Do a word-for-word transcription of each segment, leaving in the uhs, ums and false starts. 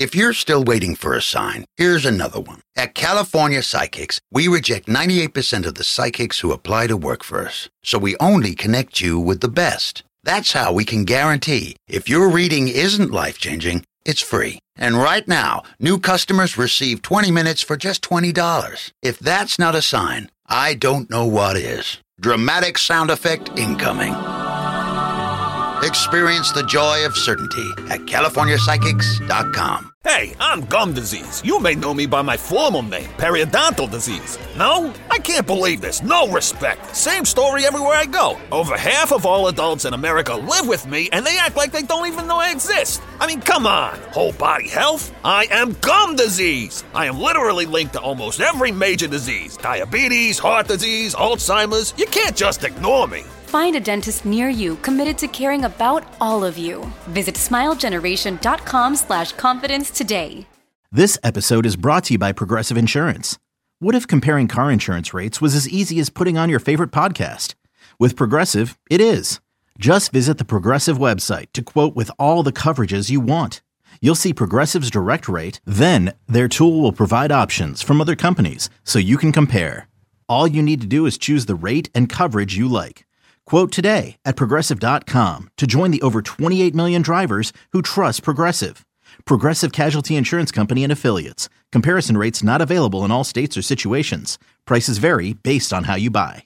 If you're still waiting for a sign, here's another one. At California Psychics, we reject ninety-eight percent of the psychics who apply to work for us. So we only connect you with the best. That's how we can guarantee if your reading isn't life-changing, it's free. And right now, new customers receive twenty minutes for just twenty dollars. If that's not a sign, I don't know what is. Dramatic sound effect incoming. Experience the joy of certainty at California Psychics dot com. Hey, I'm gum disease. You may know me by my formal name, periodontal disease. No? I can't believe this. No respect. Same story everywhere I go. Over half of all adults in America live with me, and they act like they don't even know I exist. I mean, come on. Whole body health? I am gum disease. I am literally linked to almost every major disease. Diabetes, heart disease, Alzheimer's. You can't just ignore me. Find a dentist near you committed to caring about all of you. Visit smilegeneration.com slash confidence today. This episode is brought to you by Progressive Insurance. What if comparing car insurance rates was as easy as putting on your favorite podcast? With Progressive, it is. Just visit the Progressive website to quote with all the coverages you want. You'll see Progressive's direct rate, then their tool will provide options from other companies so you can compare. All you need to do is choose the rate and coverage you like. Quote today at Progressive dot com to join the over twenty-eight million drivers who trust Progressive. Progressive Casualty Insurance Company and Affiliates. Comparison rates not available in all states or situations. Prices vary based on how you buy.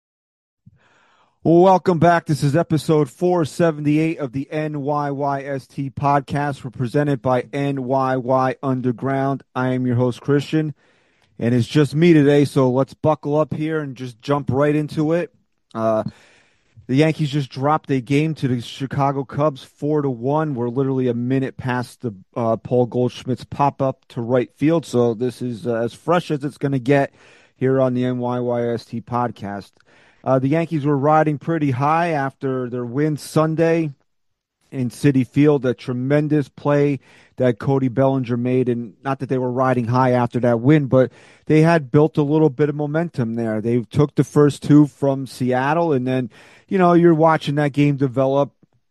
Welcome back. This is episode four seventy-eight of the N Y Y S T podcast. We're presented by N Y Y Underground. I am your host, Christian, and it's just me today, so let's buckle up here and just jump right into it. Uh, The Yankees just dropped a game to the Chicago Cubs, four to one. We're literally a minute past the uh, Paul Goldschmidt's pop-up to right field, so this is uh, as fresh as it's going to get here on the N Y Y S T podcast. Uh, the Yankees were riding pretty high after their win Sunday in Citi Field, a tremendous play that Cody Bellinger made, and not that they were riding high after that win, but they had built a little bit of momentum there. They took the first two from Seattle, and then, you know, you're watching that game develop,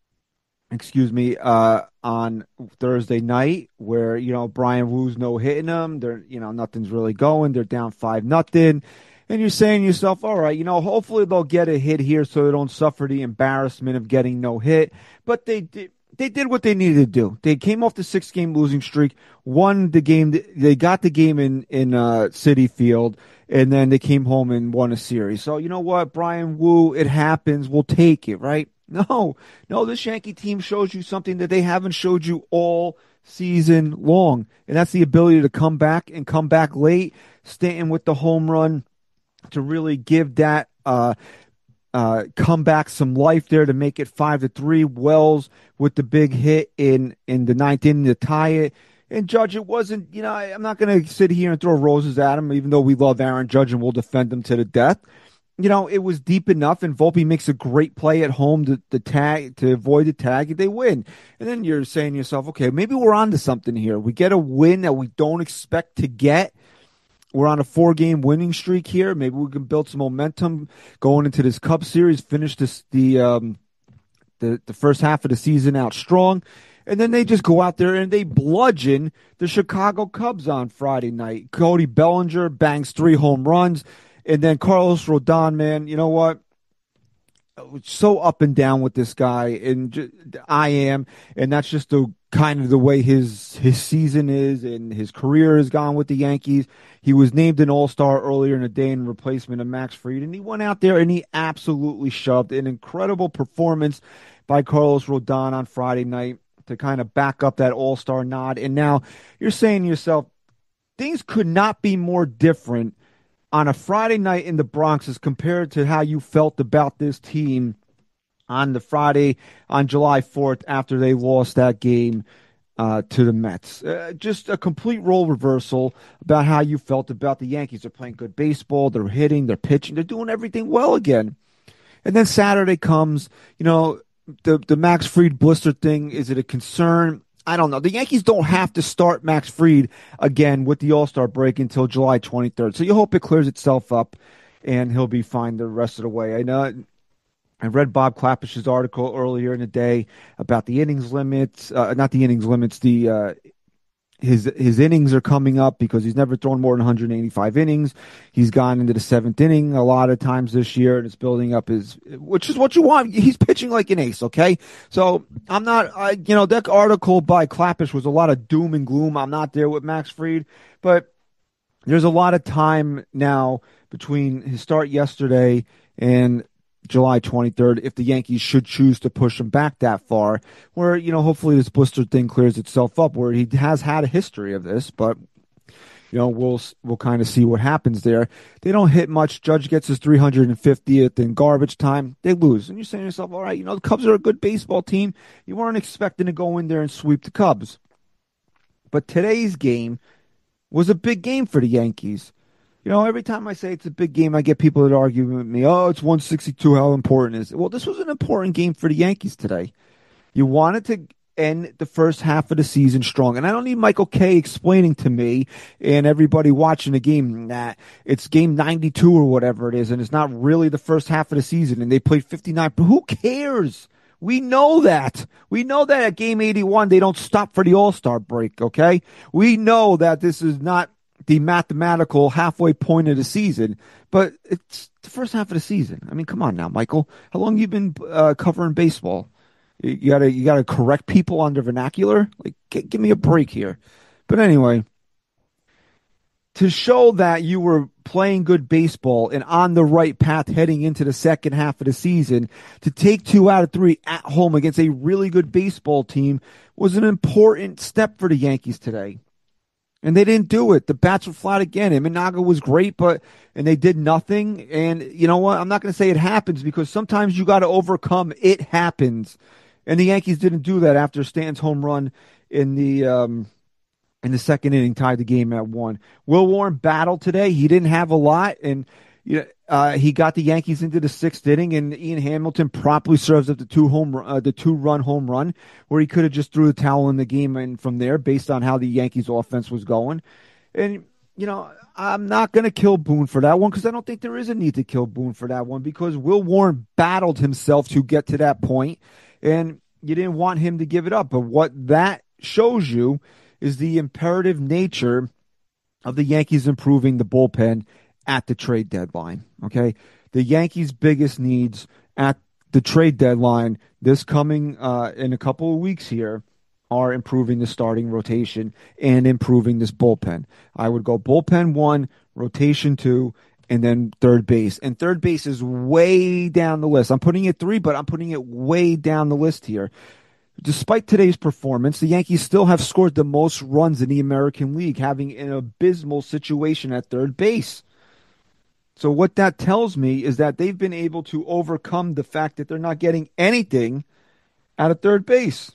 excuse me, uh, on Thursday night where, you know, Brian Woo's no hitting them. They're, you know, nothing's really going. They're down five nothing. And you're saying to yourself, all right, you know, hopefully they'll get a hit here so they don't suffer the embarrassment of getting no hit. But they did. They did what they needed to do. They came off the six-game losing streak, won the game. They got the game in in uh, Citi Field, and then they came home and won a series. So you know what, Brian Woo, it happens. We'll take it, right? No, no. This Yankee team shows you something that they haven't showed you all season long, and that's the ability to come back and come back late. Stanton with the home run to really give that. Uh, Uh, come back some life there to make it five to three. Wells with the big hit in, in the ninth inning to tie it. And Judge, it wasn't, you know, I, I'm not going to sit here and throw roses at him, even though we love Aaron Judge and we'll defend him to the death. You know, it was deep enough, and Volpe makes a great play at home to, to tag to avoid the tag, and they win. And then you're saying to yourself, okay, maybe we're on to something here. We get a win that we don't expect to get. We're on a four-game winning streak here. Maybe we can build some momentum going into this Cubs series, finish this, the, um, the the first half of the season out strong, and then they just go out there and they bludgeon the Chicago Cubs on Friday night. Cody Bellinger bangs three home runs, and then Carlos Rodon, man, you know what? So up and down with this guy, and just, I am, and that's just the kind of the way his his season is and his career has gone with the Yankees. He was named an All-Star earlier in the day in replacement of Max Fried, and he went out there and he absolutely shoved an incredible performance by Carlos Rodon on Friday night to kind of back up that All-Star nod. And now you're saying to yourself, things could not be more different on a Friday night in the Bronx as compared to how you felt about this team on the Friday on July fourth after they lost that game uh, to the Mets. Uh, just a complete role reversal about how you felt about the Yankees. They're playing good baseball. They're hitting. They're pitching. They're doing everything well again. And then Saturday comes, you know, the, the Max Fried blister thing. Is it a concern? I don't know. The Yankees don't have to start Max Fried again with the All-Star break until July twenty-third. So you hope it clears itself up and he'll be fine the rest of the way. I know I read Bob Klapisch's article earlier in the day about the innings limits, uh, not the innings limits, the uh, his his innings are coming up because he's never thrown more than one hundred eighty-five innings. He's gone into the seventh inning a lot of times this year, and it's building up his, which is what you want. He's pitching like an ace, okay? So I'm not, I, you know, that article by Clappish was a lot of doom and gloom. I'm not there with Max Fried, but there's a lot of time now between his start yesterday and July twenty-third, if the Yankees should choose to push him back that far, where, you know, hopefully this blister thing clears itself up, where he has had a history of this, but, you know, we'll we'll kind of see what happens there. They don't hit much. Judge gets his three hundred fiftieth in garbage time. They lose. And you're saying to yourself, all right, you know, the Cubs are a good baseball team. You weren't expecting to go in there and sweep the Cubs. But today's game was a big game for the Yankees. You know, every time I say it's a big game, I get people that argue with me, oh, it's one sixty-two, how important is it? Well, this was an important game for the Yankees today. You wanted to end the first half of the season strong. And I don't need Michael Kay explaining to me and everybody watching the game that it's game ninety-two or whatever it is, and it's not really the first half of the season, and they played fifty-nine. But who cares? We know that. We know that at game eighty-one, they don't stop for the All-Star break, okay? We know that this is not the mathematical halfway point of the season, but it's the first half of the season. I mean, come on now, Michael. How long have you been uh, covering baseball? You, you gotta you gotta correct people on their vernacular. Like, g- give me a break here. But anyway, to show that you were playing good baseball and on the right path heading into the second half of the season, to take two out of three at home against a really good baseball team was an important step for the Yankees today. And they didn't do it. The bats were flat again. Imanaga was great, but and they did nothing. And you know what? I'm not going to say it happens, because sometimes you got to overcome it happens. And the Yankees didn't do that after Stanton's home run in the um, in the second inning, tied the game at one. Will Warren battled today. He didn't have a lot, and you know, uh, he got the Yankees into the sixth inning, and Ian Hamilton promptly serves up the two home uh, the two run home run, where he could have just threw the towel in the game and from there, based on how the Yankees offense was going. And you know, I'm not going to kill Boone for that one, because I don't think there is a need to kill Boone for that one, because Will Warren battled himself to get to that point, and you didn't want him to give it up. But what that shows you is the imperative nature of the Yankees improving the bullpen at the trade deadline, okay? The Yankees' biggest needs at the trade deadline this coming uh, in a couple of weeks here are improving the starting rotation and improving this bullpen. I would go bullpen one, rotation two, and then third base. And third base is way down the list. I'm putting it three, but I'm putting it way down the list here. Despite today's performance, the Yankees still have scored the most runs in the American League, having an abysmal situation at third base. So what that tells me is that they've been able to overcome the fact that they're not getting anything out of third base.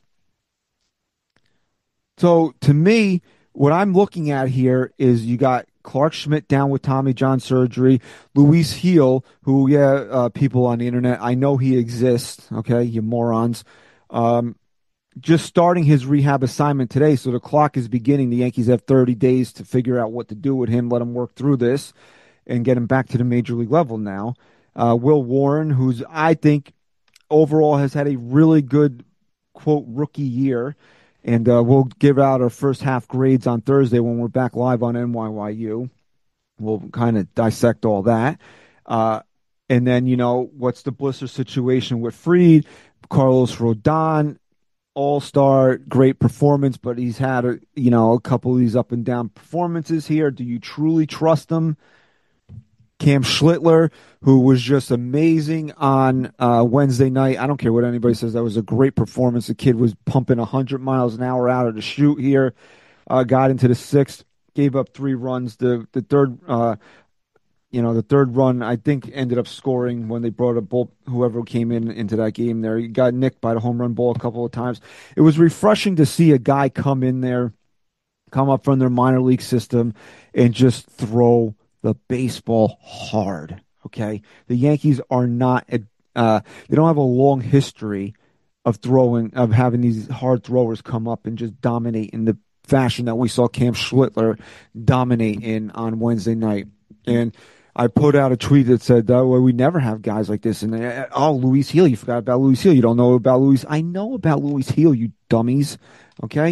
So to me, what I'm looking at here is you got Clark Schmidt down with Tommy John surgery, Luis Heel, who, yeah, uh, people on the internet, I know he exists, okay, you morons, um, just starting his rehab assignment today, so the clock is beginning. The Yankees have thirty days to figure out what to do with him, let him work through this, and get him back to the major league level now. Uh, Will Warren, who's, I think, overall has had a really good, quote, rookie year. And uh, we'll give out our first half grades on Thursday when we're back live on N Y Y U. We'll kind of dissect all that. Uh, and then, you know, what's the blister situation with Fried? Carlos Rodon, all-star, great performance, but he's had, a, you know, a couple of these up and down performances here. Do you truly trust him? Cam Schlittler, who was just amazing on uh, Wednesday night. I don't care what anybody says. That was a great performance. The kid was pumping one hundred miles an hour out of the chute here. Uh, got into the sixth, gave up three runs. The the third, uh, you know, the third run, I think, ended up scoring when they brought a bull. Whoever came in into that game there, he got nicked by the home run ball a couple of times. It was refreshing to see a guy come in there, come up from their minor league system, and just throw the baseball hard, okay? The Yankees are not, uh, they don't have a long history of throwing, of having these hard throwers come up and just dominate in the fashion that we saw Cam Schlittler dominate in on Wednesday night. And I put out a tweet that said, that way we never have guys like this. And, uh, oh, Luis Heel, you forgot about Luis Heel. You don't know about Luis. I know about Luis Heel, you dummies, okay?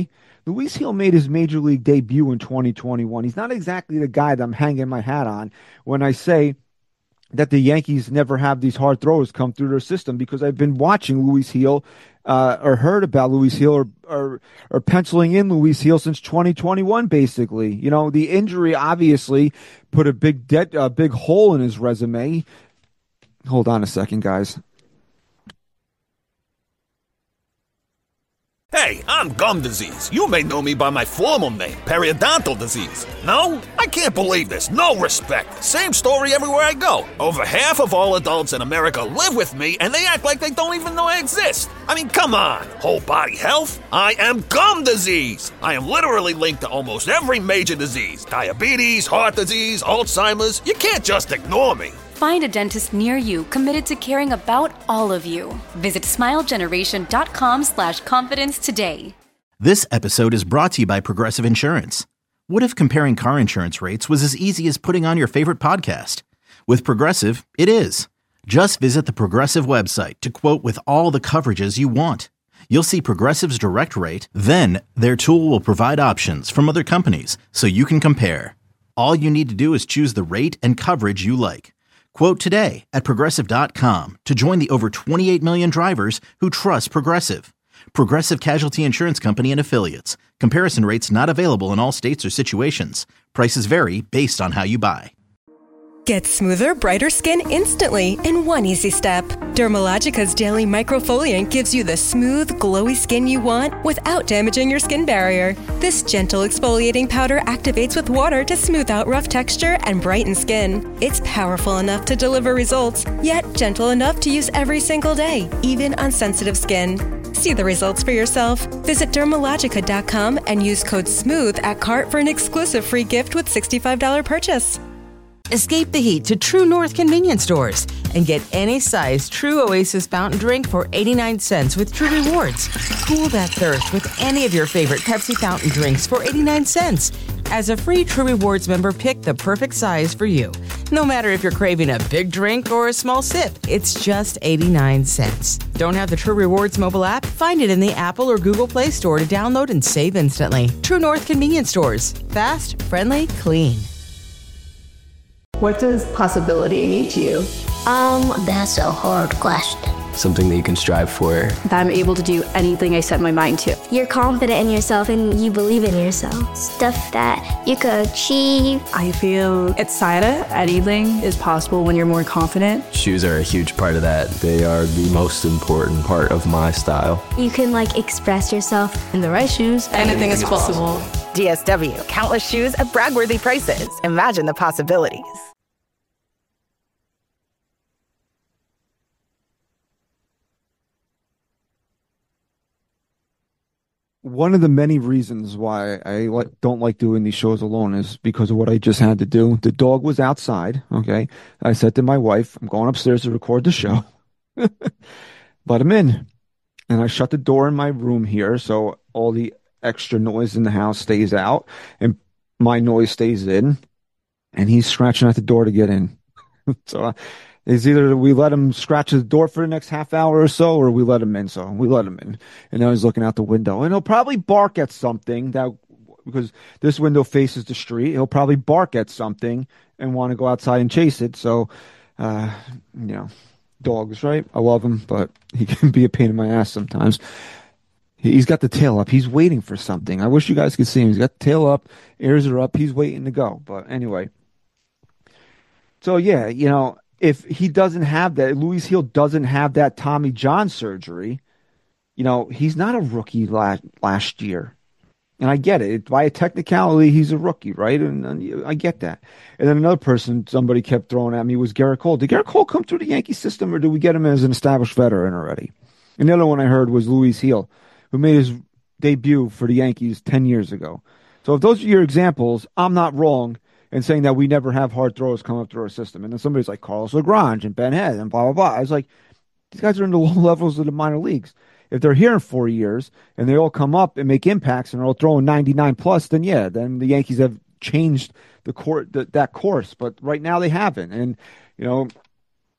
Luis Gil made his major league debut in twenty twenty-one. He's not exactly the guy that I'm hanging my hat on when I say that the Yankees never have these hard throws come through their system, because I've been watching Luis Gil uh, or heard about Luis Gil or, or or penciling in Luis Gil since twenty twenty-one, basically. You know, the injury obviously put a big debt, a big hole in his resume. Hold on a second, guys. Hey, I'm gum disease. You may know me by my formal name, periodontal disease. No? I can't believe this. No respect. Same story everywhere I go. Over half of all adults in America live with me, and they act like they don't even know I exist. I mean, come on. Whole body health? I am gum disease. I am literally linked to almost every major disease. Diabetes, heart disease, Alzheimer's. You can't just ignore me. Find a dentist near you committed to caring about all of you. Visit smilegeneration.com slash confidence today. This episode is brought to you by Progressive Insurance. What if comparing car insurance rates was as easy as putting on your favorite podcast? With Progressive, it is. Just visit the Progressive website to quote with all the coverages you want. You'll see Progressive's direct rate, then their tool will provide options from other companies so you can compare. All you need to do is choose the rate and coverage you like. Quote today at Progressive dot com to join the over twenty-eight million drivers who trust Progressive. Progressive Casualty Insurance Company and Affiliates. Comparison rates not available in all states or situations. Prices vary based on how you buy. Get smoother, brighter skin instantly in one easy step. Dermalogica's Daily Microfoliant gives you the smooth, glowy skin you want without damaging your skin barrier. This gentle exfoliating powder activates with water to smooth out rough texture and brighten skin. It's powerful enough to deliver results, yet gentle enough to use every single day, even on sensitive skin. See the results for yourself. Visit Dermalogica dot com and use code SMOOTH at cart for an exclusive free gift with sixty-five dollars purchase. Escape the heat to True North convenience stores and get any size True Oasis fountain drink for eighty-nine cents with True Rewards. Cool that thirst with any of your favorite Pepsi fountain drinks for eighty-nine cents. As a free True Rewards member, pick the perfect size for you. No matter if you're craving a big drink or a small sip, it's just eighty-nine cents. Don't have the True Rewards mobile app? Find it in the Apple or Google Play Store to download and save instantly. True North convenience stores. Fast, friendly, clean. What does possibility mean to you? Um, that's a hard question. Something that you can strive for. That I'm able to do anything I set my mind to. You're confident in yourself and you believe in yourself. Stuff that you could achieve. I feel excited. Anything is possible when you're more confident. Shoes are a huge part of that. They are the most important part of my style. You can like express yourself in the right shoes. Anything, anything is possible. possible. D S W. Countless shoes at brag-worthy prices. Imagine the possibilities. One of the many reasons why I like, don't like doing these shows alone is because of what I just had to do. The dog was outside, okay? I said to my wife, I'm going upstairs to record the show. Let him in. And I shut the door in my room here so all the extra noise in the house stays out and my noise stays in. And he's scratching at the door to get in. so uh, it's either we let him scratch the door for the next half hour or so, or we let him in. So we let him in. And now he's looking out the window. And he'll probably bark at something that because this window faces the street. He'll probably bark at something and want to go outside and chase it. So, uh, you know, dogs, right? I love him, but he can be a pain in my ass sometimes. He's got the tail up. He's waiting for something. I wish you guys could see him. He's got the tail up, ears are up. He's waiting to go. But anyway. So, yeah, you know, if he doesn't have that, Luis Gil doesn't have that Tommy John surgery, you know, he's not a rookie last, last year. And I get it. By a technicality, he's a rookie, right? And, and I get that. And then another person somebody kept throwing at me was Gerrit Cole. Did Gerrit Cole come through the Yankee system, or did we get him as an established veteran already? And the other one I heard was Luis Gil, who made his debut for the Yankees ten years ago. So if those are your examples, I'm not wrong in saying that we never have hard throws come up through our system. And then somebody's like Carlos Lagrange and Ben Head and blah, blah, blah. I was like, these guys are in the low levels of the minor leagues. If they're here in four years and they all come up and make impacts and are all throwing ninety-nine plus, then yeah, then the Yankees have changed the court, the, that course. But right now they haven't. And, you know,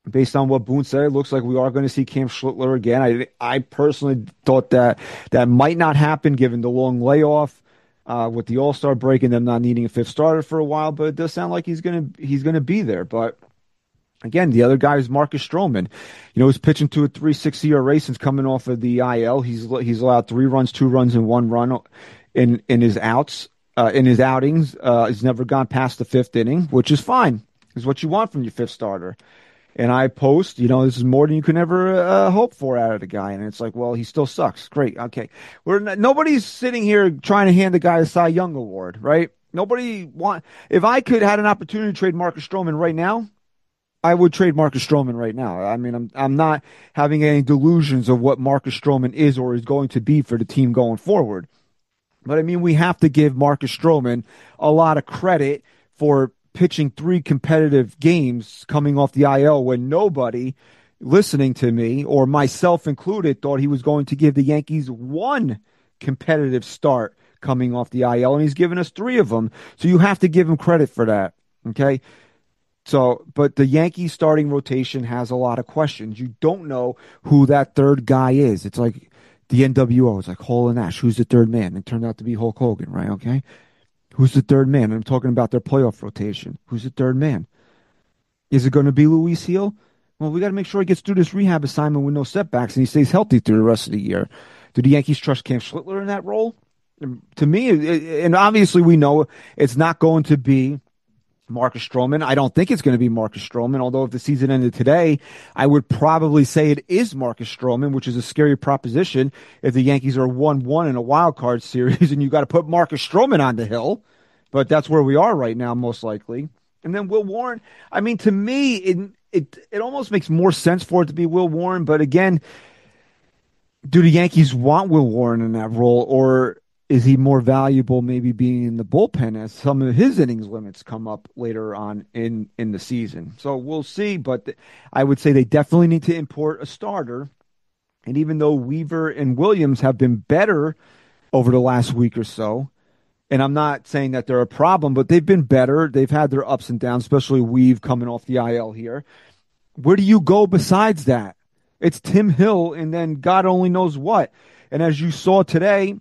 based on what Boone said, it looks like we are going to see Cam Schlittler again. I I personally thought that that might not happen given the long layoff uh, with the All-Star break and them not needing a fifth starter for a while. But it does sound like he's going to he's going to be there. But again, the other guy is Marcus Stroman. You know, he's pitching to a three point six E R A since coming off of the I L. He's he's allowed three runs, two runs, and one run in in his outs uh, in his outings. Uh, he's never gone past the fifth inning, which is fine. Is what you want from your fifth starter. And I post, you know, this is more than you can ever uh, hope for out of the guy. And it's like, well, he still sucks. Great. Okay. We're not, nobody's sitting here trying to hand the guy a Cy Young award, right? Nobody want. If I could had an opportunity to trade Marcus Stroman right now, I would trade Marcus Stroman right now. I mean, I'm I'm not having any delusions of what Marcus Stroman is or is going to be for the team going forward. But I mean, we have to give Marcus Stroman a lot of credit for pitching three competitive games coming off the I L when nobody listening to me, or myself included, thought he was going to give the Yankees one competitive start coming off the I L, and he's given us three of them. So you have to give him credit for that, okay? So, but the Yankees starting rotation has a lot of questions. You don't know who that third guy is. It's like the N W O. It's like Hall and Nash. Who's the third man? It turned out to be Hulk Hogan, right? Okay. Who's the third man? I'm talking about their playoff rotation. Who's the third man? Is it going to be Luis Gil? Well, we got to make sure he gets through this rehab assignment with no setbacks and he stays healthy through the rest of the year. Do the Yankees trust Cam Schlittler in that role? To me, and obviously we know it's not going to be Marcus Stroman. I don't think it's going to be Marcus Stroman, although if the season ended today, I would probably say it is Marcus Stroman, which is a scary proposition if the Yankees are one one in a wild card series and you got to put Marcus Stroman on the hill. But that's where we are right now, most likely. And then Will Warren, I mean, to me, it it, it almost makes more sense for it to be Will Warren. But again, do the Yankees want Will Warren in that role, or is he more valuable maybe being in the bullpen as some of his innings limits come up later on in, in the season? So we'll see, but th- I would say they definitely need to import a starter. And even though Weaver and Williams have been better over the last week or so, and I'm not saying that they're a problem, but they've been better. They've had their ups and downs, especially Weave coming off the I L here. Where do you go besides that? It's Tim Hill and then God only knows what. And as you saw today,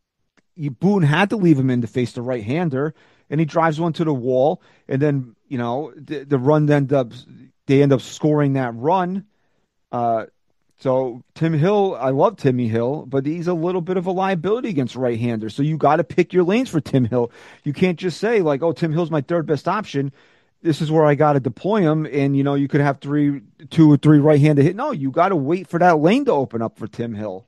Boone had to leave him in to face the right-hander, and he drives one to the wall, and then, you know, the, the run end up, they end up scoring that run. Uh, so Tim Hill, I love Timmy Hill, but he's a little bit of a liability against right-handers. So you got to pick your lanes for Tim Hill. You can't just say, like, oh, Tim Hill's my third best option. This is where I got to deploy him, and, you know, you could have three, two or three right-handed hit. No, you got to wait for that lane to open up for Tim Hill.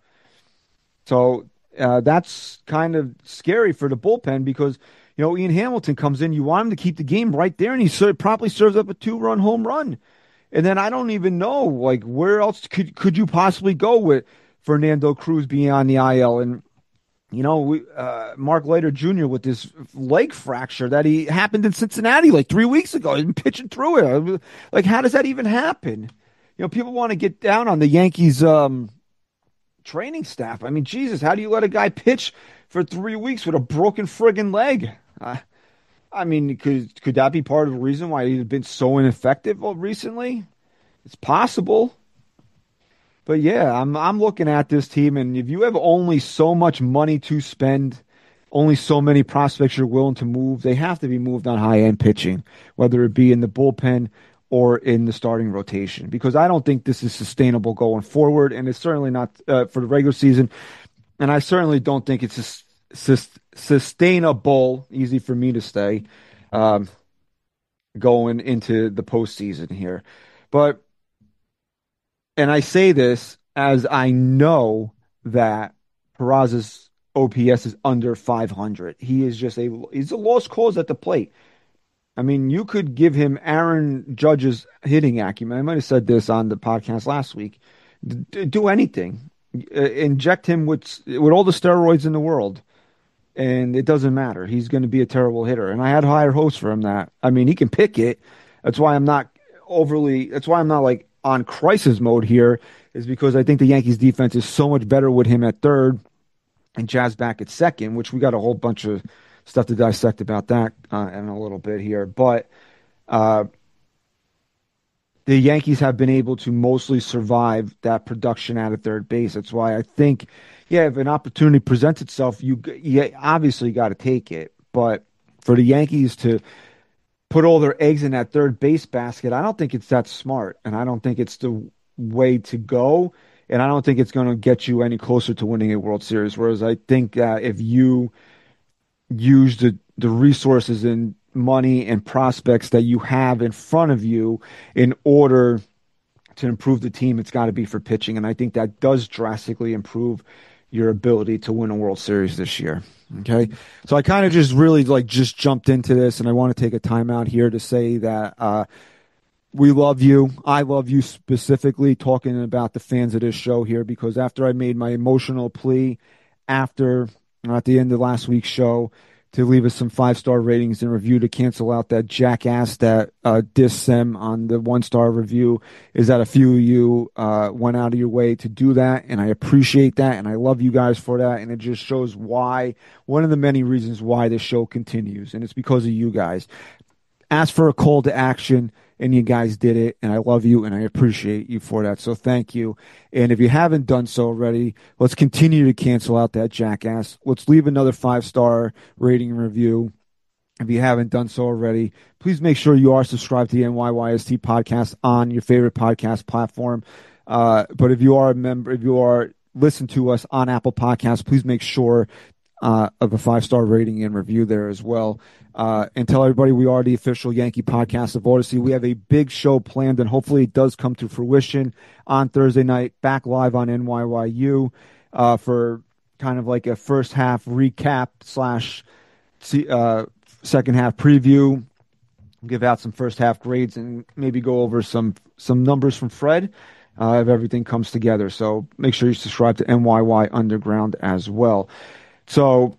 So Uh, that's kind of scary for the bullpen because, you know, Ian Hamilton comes in. You want him to keep the game right there, and he ser- promptly serves up a two-run home run. And then I don't even know, like, where else could could you possibly go with Fernando Cruz being on the I L? And, you know, we, uh, Mark Leiter Junior with this leg fracture that he happened in Cincinnati like three weeks ago. He's been pitching through it. Like, how does that even happen? You know, people want to get down on the Yankees' um, training staff. I mean, Jesus, how do you let a guy pitch for three weeks with a broken friggin' leg? Uh, I mean, could could that be part of the reason why he's been so ineffective recently? It's possible. But yeah, I'm I'm looking at this team, and if you have only so much money to spend, only so many prospects you're willing to move, they have to be moved on high-end pitching, whether it be in the bullpen or in the starting rotation, because I don't think this is sustainable going forward, and it's certainly not uh, for the regular season, and I certainly don't think it's sus- sus- sustainable, easy for me to say, um, going into the postseason here. But, and I say this as I know that Peraza's O P S is under five hundred. He is just a, he's a lost cause at the plate. I mean, you could give him Aaron Judge's hitting acumen. I might have said this on the podcast last week. D- do anything. Uh, inject him with with all the steroids in the world, and it doesn't matter. He's going to be a terrible hitter. And I had higher hopes for him that. I mean, he can pick it. That's why I'm not overly – that's why I'm not, like, on crisis mode here, is because I think the Yankees' defense is so much better with him at third and Jazz back at second, which we got a whole bunch of – stuff to dissect about that uh, in a little bit here. But uh, the Yankees have been able to mostly survive that production out of third base. That's why I think, yeah, if an opportunity presents itself, you, you obviously got to take it. But for the Yankees to put all their eggs in that third base basket, I don't think it's that smart, and I don't think it's the way to go, and I don't think it's going to get you any closer to winning a World Series. Whereas I think that if you use the, the resources and money and prospects that you have in front of you in order to improve the team, it's got to be for pitching, and I think that does drastically improve your ability to win a World Series this year. Okay, so I kind of just really like just jumped into this, and I want to take a time out here to say that uh, we love you. I love you specifically, talking about the fans of this show here, because after I made my emotional plea after uh, at the end of last week's show to leave us some five-star ratings and review to cancel out that jackass that uh, dissed them on the one-star review, is that a few of you uh, went out of your way to do that, and I appreciate that, and I love you guys for that, and it just shows why, one of the many reasons why this show continues, and it's because of you guys. Ask for a call to action, and you guys did it, and I love you, and I appreciate you for that, so thank you. And if you haven't done so already, let's continue to cancel out that jackass. Let's leave another five-star rating and review. If you haven't done so already, please make sure you are subscribed to the N Y Y S T podcast on your favorite podcast platform. Uh, but if you are a member, if you are listen to us on Apple Podcasts, please make sure uh, of a five-star rating and review there as well. Uh, and tell everybody we are the official Yankee podcast of Odyssey. We have a big show planned, and hopefully it does come to fruition on Thursday night, back live on N Y Y U uh, for kind of like a first half recap slash uh, second half preview. Give out some first half grades and maybe go over some some numbers from Fred uh, if everything comes together. So make sure you subscribe to N Y Y Underground as well. So,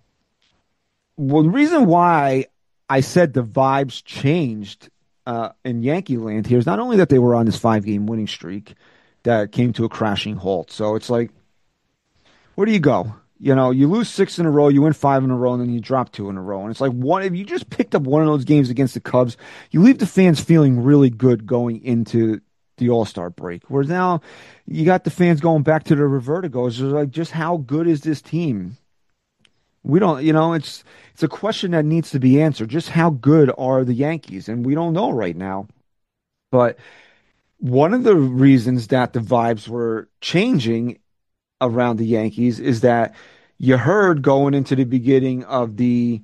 well, the reason why I said the vibes changed uh, in Yankee land here is not only that they were on this five-game winning streak that came to a crashing halt. So it's like, where do you go? You know, you lose six in a row, you win five in a row, and then you drop two in a row. And it's like, one, if you just picked up one of those games against the Cubs, you leave the fans feeling really good going into the All-Star break. Whereas now you got the fans going back to their vertigos. It's like, just how good is this team? We don't, you know, it's it's a question that needs to be answered. Just how good are the Yankees? And we don't know right now. But one of the reasons that the vibes were changing around the Yankees is that you heard going into the beginning of the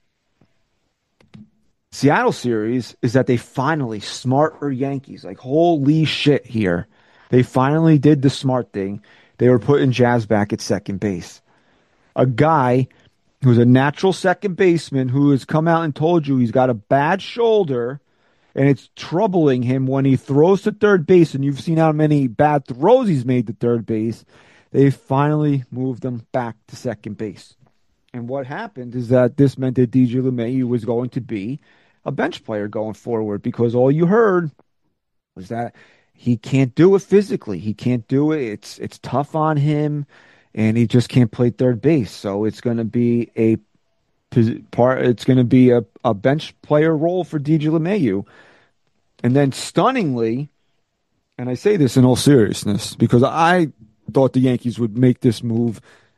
Seattle series is that they finally, smarter Yankees, like holy shit here. They finally did the smart thing. They were putting Jazz back at second base. A guy who's a natural second baseman who has come out and told you he's got a bad shoulder and it's troubling him when he throws to third base, and you've seen how many bad throws he's made to third base. They finally moved him back to second base. And what happened is that this meant that D J LeMahieu was going to be a bench player going forward, because all you heard was that he can't do it physically. He can't do it. It's it's tough on him, and he just can't play third base. So it's going to be a part. It's going to be a, a bench player role for D J LeMahieu. And then stunningly, and I say this in all seriousness because I thought the Yankees would make this move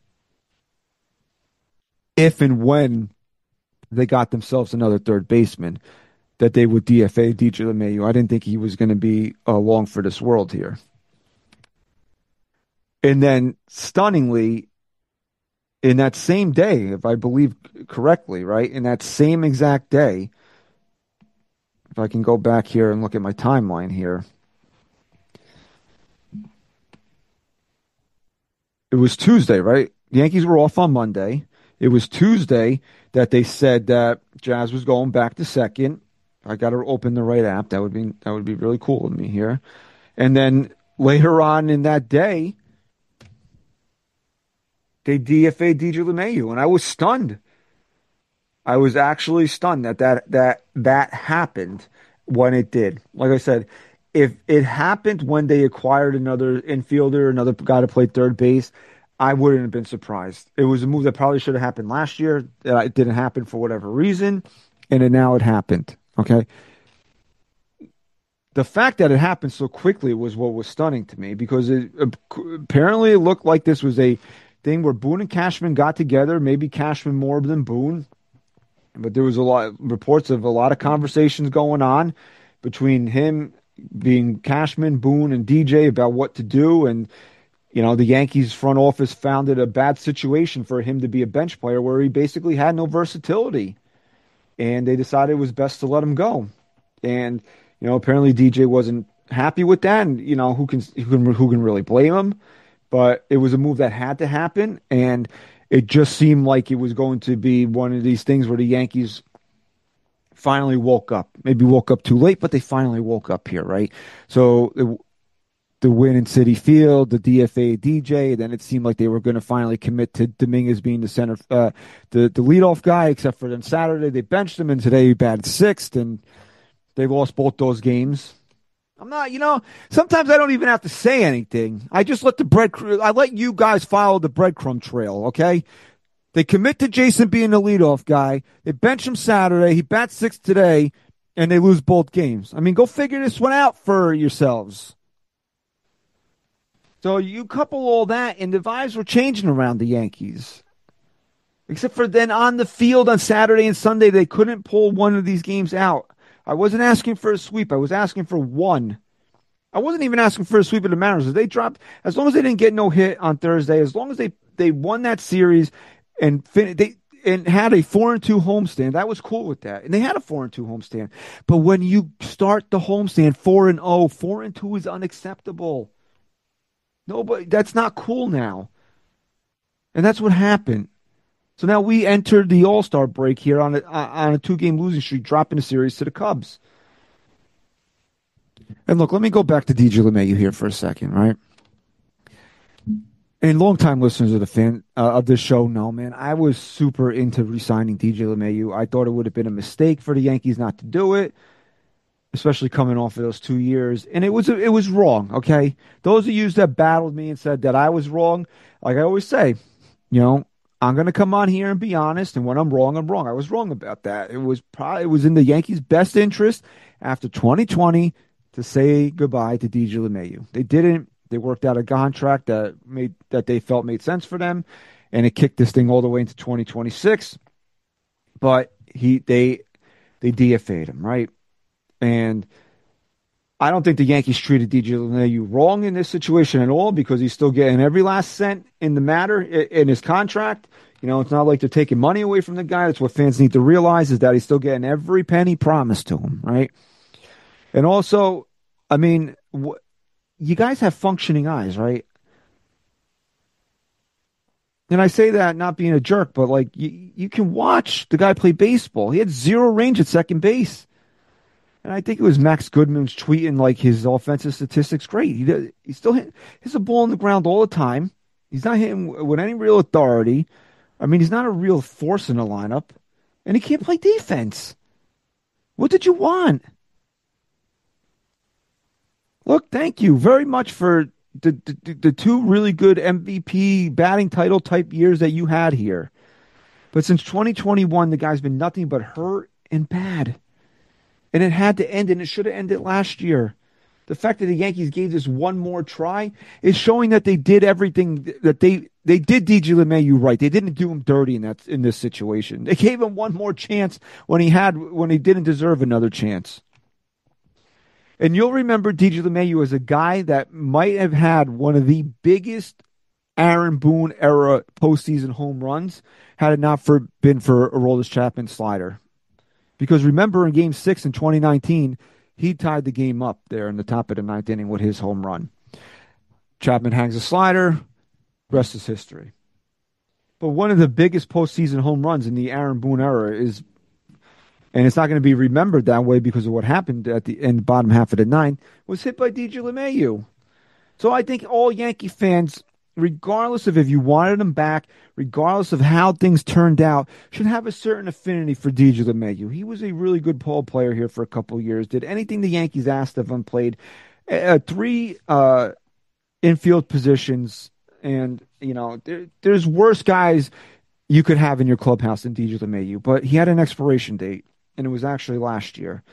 if and when they got themselves another third baseman, that they would D F A D J LeMahieu. I didn't think he was going to be uh, long for this world here. And then, stunningly, in that same day, if I believe correctly, right, in that same exact day, if I can go back here and look at my timeline here, it was Tuesday, right? The Yankees were off on Monday. It was Tuesday that they said that Jazz was going back to second. I got to open the right app. That would be that would be really cool of me here. And then later on in that day, they D F A'd D J LeMahieu, and I was stunned. I was actually stunned that that that that happened when it did. Like I said, if it happened when they acquired another infielder, another guy to play third base, I wouldn't have been surprised. It was a move that probably should have happened last year. It didn't happen for whatever reason, and it, now it happened. Okay. the fact that it happened so quickly was what was stunning to me, because it apparently it looked like this was a thing where Boone and Cashman got together, maybe Cashman more than Boone, but there was a lot of reports of a lot of conversations going on between him being Cashman, Boone, and D J about what to do. And, you know, the Yankees front office found it a bad situation for him to be a bench player where he basically had no versatility. And they decided it was best to let him go. And, you know, apparently D J wasn't happy with that. And, you know, who can, who can, who can really blame him? But it was a move that had to happen. And it just seemed like it was going to be one of these things where the Yankees finally woke up. Maybe woke up too late, but they finally woke up here, right? So it, the win in Citi Field, the D F A D J, then it seemed like they were going to finally commit to Dominguez being the center, uh, the, the leadoff guy, except for then Saturday they benched him, and today he batted sixth, and they lost both those games. I'm not, you know, sometimes I don't even have to say anything. I just let the bread, I let you guys follow the breadcrumb trail, okay? They commit to Jason being the leadoff guy. They bench him Saturday. He bats sixth today, and they lose both games. I mean, go figure this one out for yourselves. So you couple all that, and the vibes were changing around the Yankees. Except for then on the field on Saturday and Sunday, they couldn't pull one of these games out. I wasn't asking for a sweep. I was asking for one. I wasn't even asking for a sweep of the Mariners. If they dropped, as long as they didn't get no hit on Thursday, as long as they, they won that series and fin- they and had a four and two homestand, that was cool with that. And they had a four and two homestand. But when you start the homestand four and oh, four and two is unacceptable. Nobody, that's not cool now. And that's what happened. So now we entered the All-Star break here on a, on a two-game losing streak, dropping the series to the Cubs. And look, let me go back to D J LeMahieu here for a second, right? And longtime listeners of the fan uh, of this show know, man, I was super into re-signing D J LeMahieu. I thought it would have been a mistake for the Yankees not to do it, especially coming off of those two years. And it was it was wrong, okay? Those of you that battled me and said that I was wrong, like I always say, you know, I'm going to come on here and be honest, and when I'm wrong, I'm wrong. I was wrong about that. It was probably it was in the Yankees' best interest after twenty twenty to say goodbye to D J LeMahieu. They didn't. They worked out a contract that made that they felt made sense for them, and it kicked this thing all the way into twenty twenty-six. But he they they D F A'd him, right? And I don't think the Yankees treated D J LeMahieu wrong in this situation at all, because he's still getting every last cent in the matter in his contract. You know, it's not like they're taking money away from the guy. That's what fans need to realize, is that he's still getting every penny promised to him, right? And also, I mean, wh- you guys have functioning eyes, right? And I say that not being a jerk, but like you, you can watch the guy play baseball. He had zero range at second base. And I think it was Max Goodman's tweeting like his offensive statistics great. He does, he still hit, hits a ball on the ground all the time. He's not hitting with any real authority. I mean, he's not a real force in the lineup. And he can't play defense. What did you want? Look, thank you very much for the, the, the two really good M V P batting title type years that you had here. But since twenty twenty-one, the guy's been nothing but hurt and bad. And it had to end, and it should have ended last year. The fact that the Yankees gave this one more try is showing that they did everything that they they did D J LeMahieu right. They didn't do him dirty in that in this situation. They gave him one more chance when he had when he didn't deserve another chance. And you'll remember D J LeMahieu as a guy that might have had one of the biggest Aaron Boone era postseason home runs had it not for been for Aroldis Chapman's slider. Because remember in Game Six in twenty nineteen, he tied the game up there in the top of the ninth inning with his home run. Chapman hangs a slider, rest is history. But one of the biggest postseason home runs in the Aaron Boone era is, and it's not going to be remembered that way because of what happened at the end, bottom half of the ninth, was hit by D J LeMahieu. So I think all Yankee fans, regardless of if you wanted him back, regardless of how things turned out, should have a certain affinity for D J LeMahieu. He was a really good ball player here for a couple of years. Did anything the Yankees asked of him, played uh, three uh, infield positions, and you know there, there's worse guys you could have in your clubhouse than D J LeMahieu. But he had an expiration date, and it was actually last year.